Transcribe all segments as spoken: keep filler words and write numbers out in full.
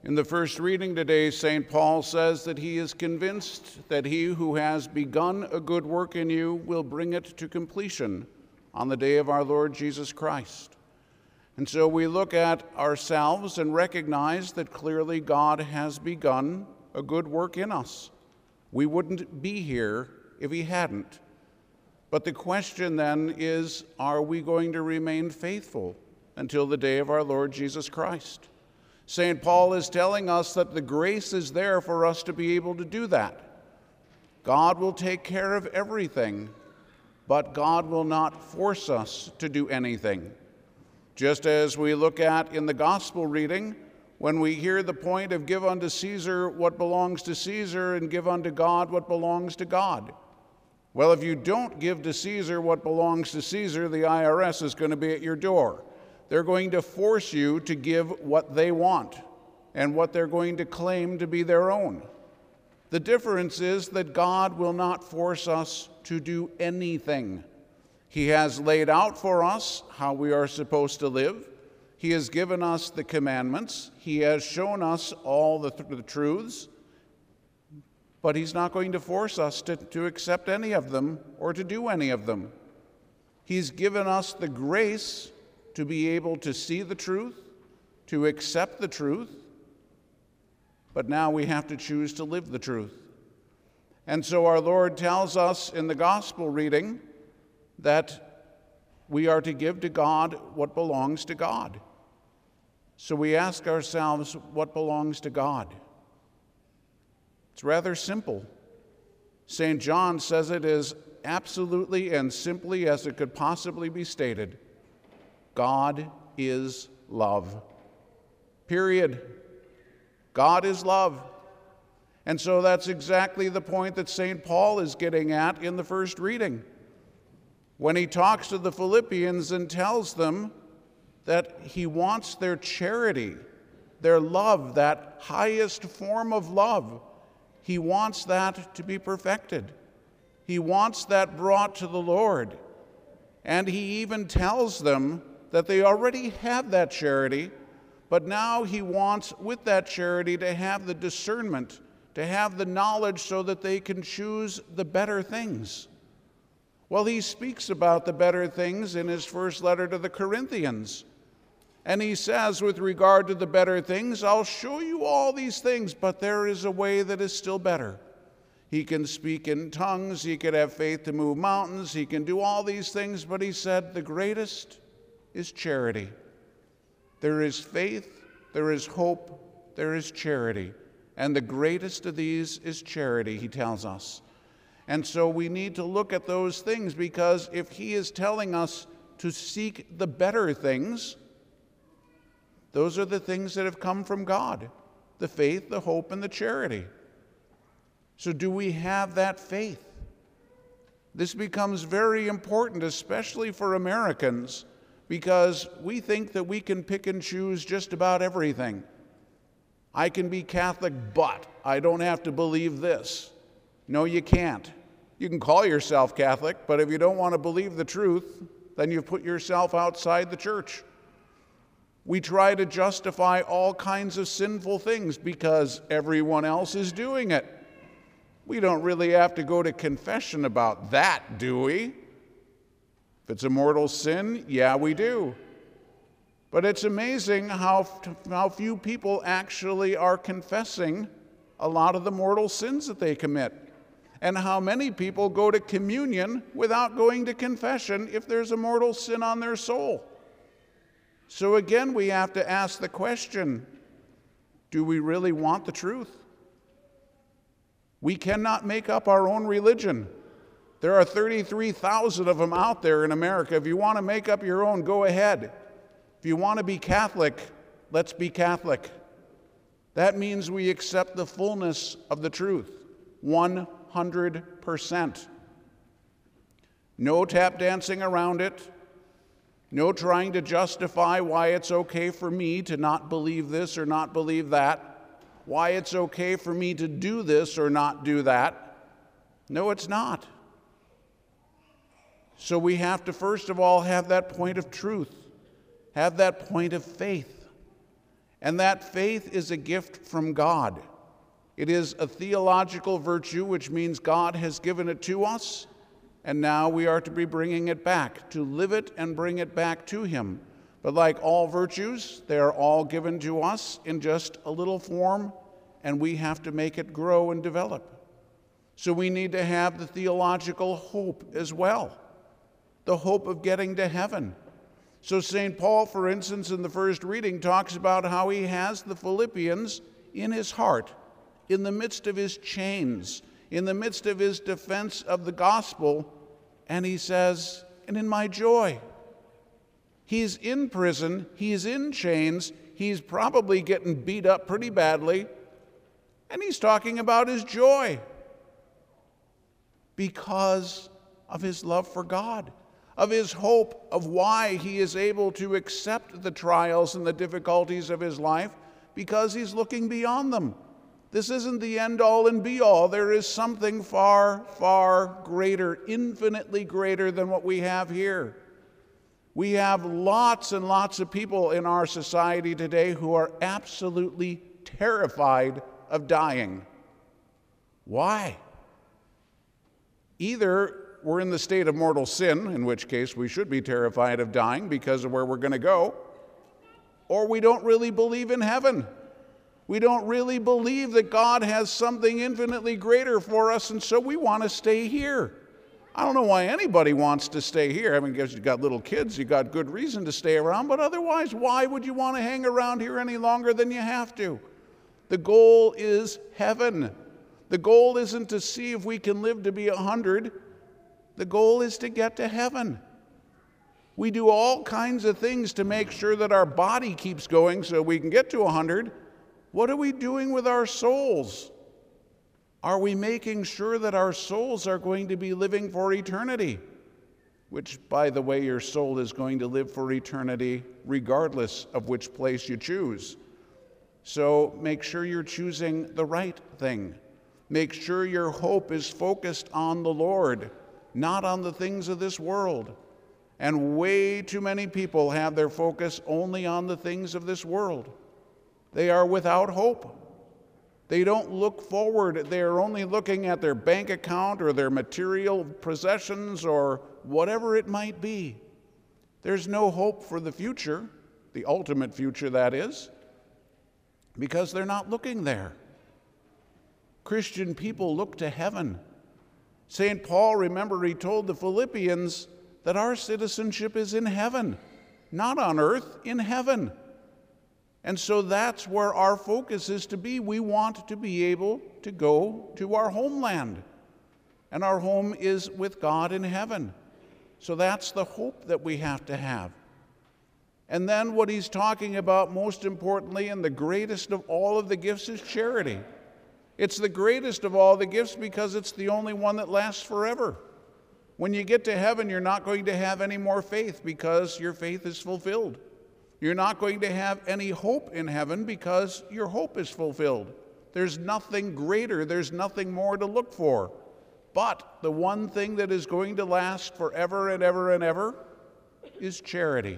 In the first reading today, Saint Paul says that he is convinced that he who has begun a good work in you will bring it to completion on the day of our Lord Jesus Christ. And so we look at ourselves and recognize that clearly God has begun a good work in us. We wouldn't be here if he hadn't. But the question then is, are we going to remain faithful until the day of our Lord Jesus Christ? Saint Paul is telling us that the grace is there for us to be able to do that. God will take care of everything, but God will not force us to do anything. Just as we look at in the gospel reading, when we hear the point of give unto Caesar what belongs to Caesar and give unto God what belongs to God. Well, if you don't give to Caesar what belongs to Caesar, the I R S is going to be at your door. They're going to force you to give what they want and what they're going to claim to be their own. The difference is that God will not force us to do anything. He has laid out for us how we are supposed to live. He has given us the commandments. He has shown us all the, th- the truths. But he's not going to force us to, to accept any of them or to do any of them. He's given us the grace to be able to see the truth, to accept the truth, but now we have to choose to live the truth. And so our Lord tells us in the gospel reading that we are to give to God what belongs to God. So we ask ourselves, what belongs to God? It's rather simple. Saint John says it as absolutely and simply as it could possibly be stated. God is love. Period. God is love. And so that's exactly the point that Saint Paul is getting at in the first reading. When he talks to the Philippians and tells them that he wants their charity, their love, that highest form of love, he wants that to be perfected. He wants that brought to the Lord. And he even tells them that they already have that charity, but now he wants with that charity to have the discernment, to have the knowledge so that they can choose the better things. Well, he speaks about the better things in his first letter to the Corinthians. And he says, with regard to the better things, I'll show you all these things, but there is a way that is still better. He can speak in tongues, he could have faith to move mountains, he can do all these things, but he said the greatest is charity. There is faith, there is hope, there is charity. And the greatest of these is charity, he tells us. And so we need to look at those things, because if he is telling us to seek the better things, those are the things that have come from God, the faith, the hope, and the charity. So do we have that faith? This becomes very important, especially for Americans, because we think that we can pick and choose just about everything. I can be Catholic, but I don't have to believe this. No, you can't. You can call yourself Catholic, but if you don't want to believe the truth, then you've put yourself outside the church. We try to justify all kinds of sinful things because everyone else is doing it. We don't really have to go to confession about that, do we? If it's a mortal sin, yeah, we do. But it's amazing how, how few people actually are confessing a lot of the mortal sins that they commit, and how many people go to communion without going to confession if there's a mortal sin on their soul. So again, we have to ask the question, do we really want the truth? We cannot make up our own religion. There are thirty-three thousand of them out there in America. If you want to make up your own, go ahead. If you want to be Catholic, let's be Catholic. That means we accept the fullness of the truth, one hundred percent. No tap dancing around it. No trying to justify why it's okay for me to not believe this or not believe that, why it's okay for me to do this or not do that. No, it's not. So we have to first of all have that point of truth, have that point of faith. And that faith is a gift from God. It is a theological virtue, which means God has given it to us, and now we are to be bringing it back, to live it and bring it back to Him. But like all virtues, they are all given to us in just a little form, and we have to make it grow and develop. So we need to have the theological hope as well, the hope of getting to heaven. So Saint Paul, for instance, in the first reading, talks about how he has the Philippians in his heart, in the midst of his chains, in the midst of his defense of the gospel, and he says, and in my joy. He's in prison, he's in chains, he's probably getting beat up pretty badly, and he's talking about his joy because of his love for God, of his hope of why he is able to accept the trials and the difficulties of his life, because he's looking beyond them. This isn't the end-all and be-all. There is something far, far greater, infinitely greater than what we have here. We have lots and lots of people in our society today who are absolutely terrified of dying. Why? Either we're in the state of mortal sin, in which case we should be terrified of dying because of where we're going to go, or we don't really believe in heaven. We don't really believe that God has something infinitely greater for us, and so we want to stay here. I don't know why anybody wants to stay here. I mean, because you've got little kids, you've got good reason to stay around, but otherwise, why would you want to hang around here any longer than you have to? The goal is heaven. The goal isn't to see if we can live to be a hundred. The goal is to get to heaven. We do all kinds of things to make sure that our body keeps going so we can get to a hundred. What are we doing with our souls? Are we making sure that our souls are going to be living for eternity? Which, by the way, your soul is going to live for eternity regardless of which place you choose. So make sure you're choosing the right thing. Make sure your hope is focused on the Lord, not on the things of this world. And way too many people have their focus only on the things of this world. They are without hope. They don't look forward. They are only looking at their bank account or their material possessions or whatever it might be. There's no hope for the future, the ultimate future that is, because they're not looking there. Christian people look to heaven. Saint Paul, remember, he told the Philippians that our citizenship is in heaven, not on earth, in heaven. And so that's where our focus is to be. We want to be able to go to our homeland, and our home is with God in heaven. So that's the hope that we have to have. And then what he's talking about most importantly, and the greatest of all of the gifts, is charity. It's the greatest of all the gifts because it's the only one that lasts forever. When you get to heaven, you're not going to have any more faith because your faith is fulfilled. You're not going to have any hope in heaven because your hope is fulfilled. There's nothing greater, there's nothing more to look for. But the one thing that is going to last forever and ever and ever is charity.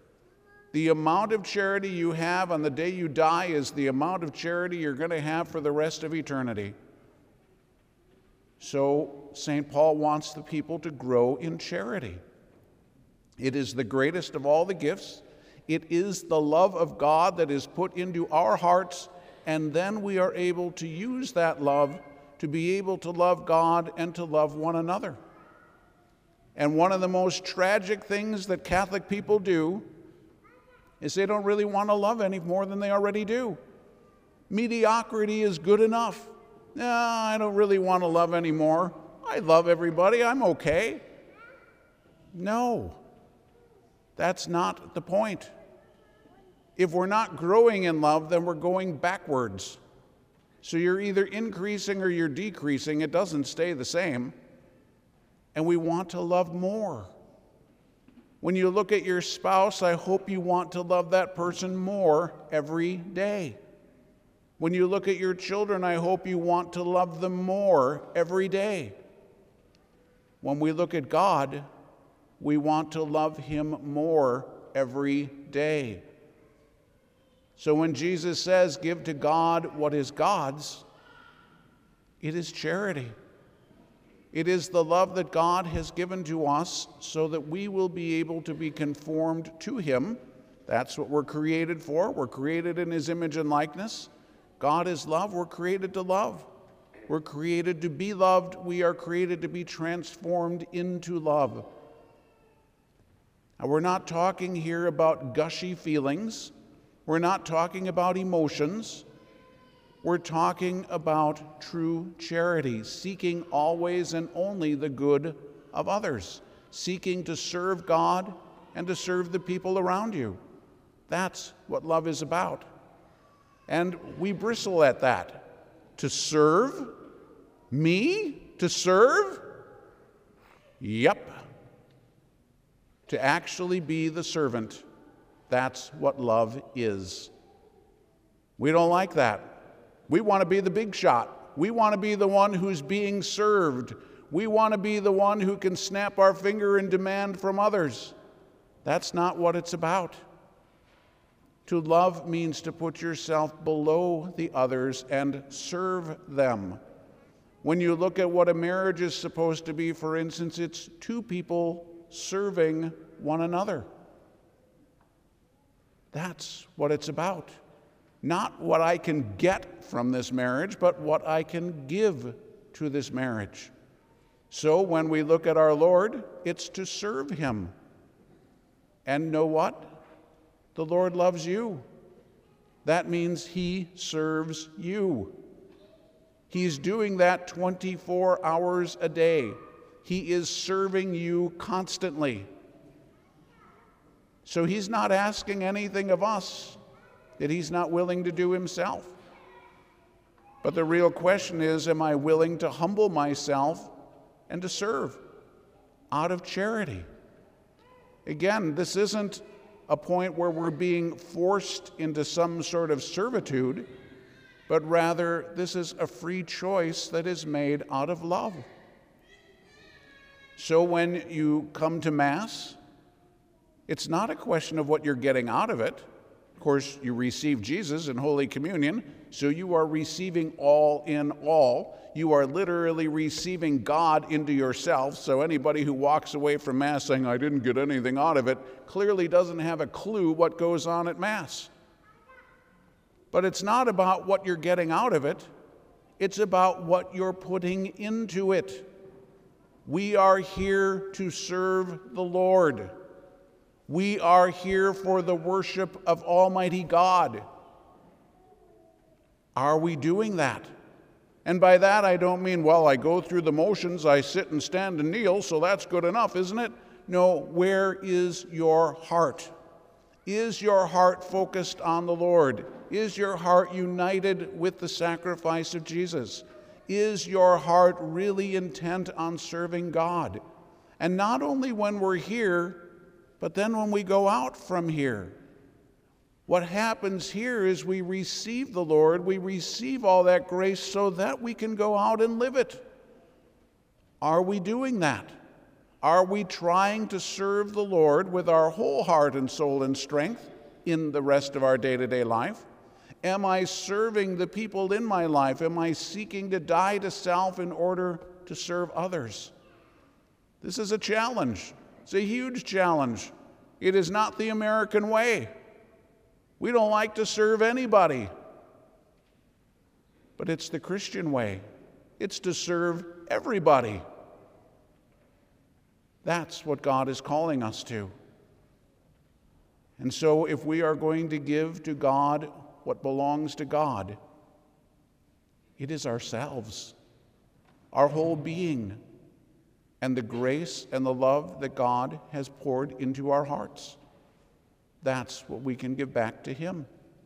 The amount of charity you have on the day you die is the amount of charity you're going to have for the rest of eternity. So Saint Paul wants the people to grow in charity. It is the greatest of all the gifts. It is the love of God that is put into our hearts, and then we are able to use that love to be able to love God and to love one another. And one of the most tragic things that Catholic people do is they don't really want to love any more than they already do. Mediocrity is good enough. No, I don't really want to love anymore. I love everybody. I'm okay. No, that's not the point. If we're not growing in love, then we're going backwards. So you're either increasing or you're decreasing. It doesn't stay the same. And we want to love more. When you look at your spouse, I hope you want to love that person more every day. When you look at your children, I hope you want to love them more every day. When we look at God, we want to love Him more every day. So when Jesus says, give to God what is God's, it is charity. It is the love that God has given to us so that we will be able to be conformed to him. That's what we're created for. We're created in his image and likeness. God is love. We're created to love. We're created to be loved. We are created to be transformed into love. Now, we're not talking here about gushy feelings. We're not talking about emotions. We're talking about true charity, seeking always and only the good of others, seeking to serve God and to serve the people around you. That's what love is about. And we bristle at that. To serve? Me? To serve? Yep. To actually be the servant. That's what love is. We don't like that. We want to be the big shot. We want to be the one who's being served. We want to be the one who can snap our finger and demand from others. That's not what it's about. To love means to put yourself below the others and serve them. When you look at what a marriage is supposed to be, for instance, it's two people serving one another. That's what it's about. Not what I can get from this marriage, but what I can give to this marriage. So when we look at our Lord, it's to serve him. And know what? The Lord loves you. That means he serves you. He's doing that twenty-four hours a day. He is serving you constantly. So he's not asking anything of us that he's not willing to do himself. But the real question is, am I willing to humble myself and to serve out of charity? Again, this isn't a point where we're being forced into some sort of servitude, but rather this is a free choice that is made out of love. So when you come to Mass, it's not a question of what you're getting out of it. Of course, you receive Jesus in Holy Communion, so you are receiving all in all. You are literally receiving God into yourself, so anybody who walks away from Mass saying, I didn't get anything out of it, clearly doesn't have a clue what goes on at Mass. But it's not about what you're getting out of it. It's about what you're putting into it. We are here to serve the Lord. We are here for the worship of Almighty God. Are we doing that? And by that I don't mean, well, I go through the motions, I sit and stand and kneel, so that's good enough, isn't it? No, where is your heart? Is your heart focused on the Lord? Is your heart united with the sacrifice of Jesus? Is your heart really intent on serving God? And not only when we're here, but then when we go out from here. What happens here is we receive the Lord, we receive all that grace so that we can go out and live it. Are we doing that? Are we trying to serve the Lord with our whole heart and soul and strength in the rest of our day-to-day life? Am I serving the people in my life? Am I seeking to die to self in order to serve others? This is a challenge. It's a huge challenge. It is not the American way. We don't like to serve anybody. But it's the Christian way. It's to serve everybody. That's what God is calling us to. And so if we are going to give to God what belongs to God, it is ourselves, our whole being, and the grace and the love that God has poured into our hearts. That's what we can give back to him.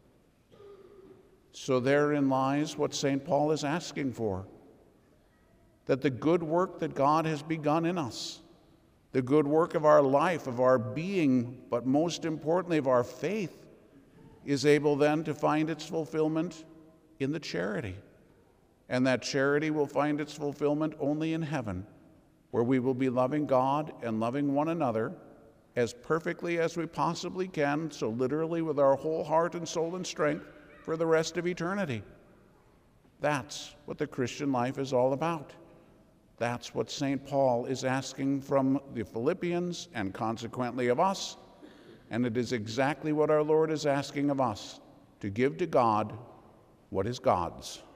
So therein lies what Saint Paul is asking for, that the good work that God has begun in us, the good work of our life, of our being, but most importantly of our faith, is able then to find its fulfillment in the charity. And that charity will find its fulfillment only in heaven, where we will be loving God and loving one another as perfectly as we possibly can, so literally with our whole heart and soul and strength for the rest of eternity. That's what the Christian life is all about. That's what Saint Paul is asking from the Philippians and consequently of us. And it is exactly what our Lord is asking of us, to give to God what is God's.